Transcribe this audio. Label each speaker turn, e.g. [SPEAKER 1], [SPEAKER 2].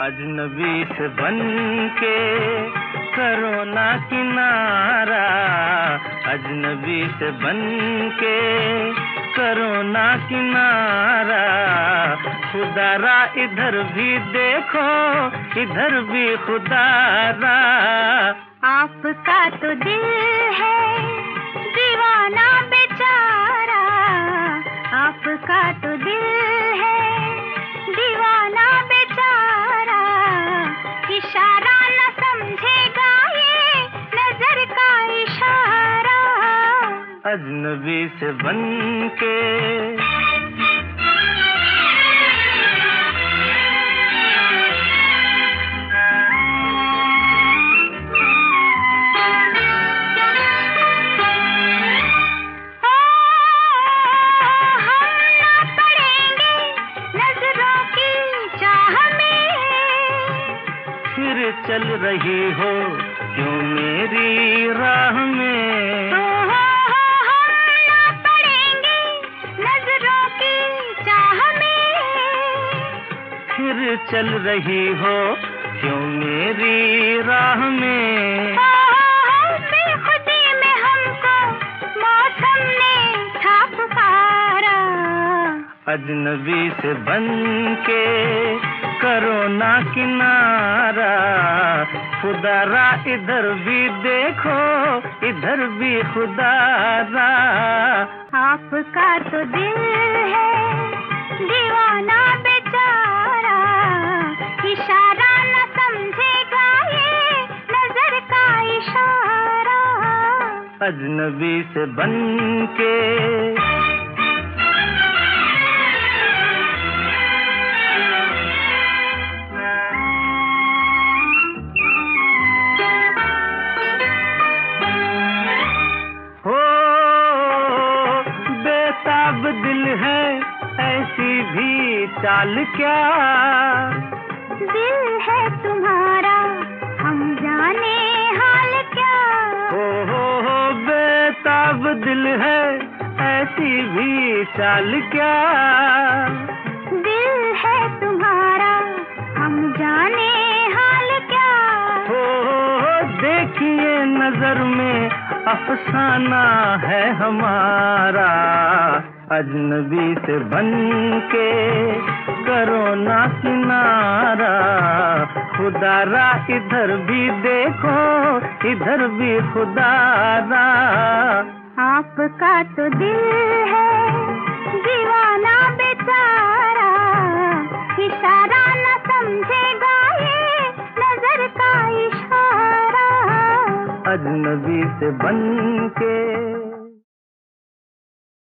[SPEAKER 1] अजनबी से बन के करो ना किनारा, अजनबी से बन के करो ना किनारा। खुदारा इधर भी देखो, इधर भी खुदारा।
[SPEAKER 2] आपका तो दिल है दीवाना बेचारा, आपका तो दिल है दीवाना बेचारा। इशारा न समझेगा ये नजर का इशारा,
[SPEAKER 1] अजनबी से बन के। फिर चल रही हो क्यों मेरी राह में,
[SPEAKER 2] हम ना पड़ेंगे नजरों की चाह में।
[SPEAKER 1] फिर चल रही हो क्यों मेरी राह में,
[SPEAKER 2] बेखुदी में हमको मौसम ने था पुकारा।
[SPEAKER 1] अजनबी से बन के करो ना किनारा। खुदारा इधर भी देखो, इधर भी खुदारा।
[SPEAKER 2] आपका तो दिल है दीवाना बेचारा, इशारा न समझेगा ये नजर का इशारा,
[SPEAKER 1] अजनबी से बन के। बेताब दिल है ऐसी भी चाल क्या,
[SPEAKER 2] दिल है तुम्हारा हम जाने हाल क्या।
[SPEAKER 1] हो बेताब दिल है ऐसी भी चाल क्या,
[SPEAKER 2] दिल है तुम्हारा हम जाने हाल क्या।
[SPEAKER 1] हो देखिए नजर में अफसाना है हमारा। अजनबी से बन के करो ना किनारा। खुदारा इधर भी देखो, इधर भी खुदारा।
[SPEAKER 2] आपका तो दिल है दीवाना बेचारा, इशारा न समझेगा ये नजर का इशारा,
[SPEAKER 1] अजनबी से बन के।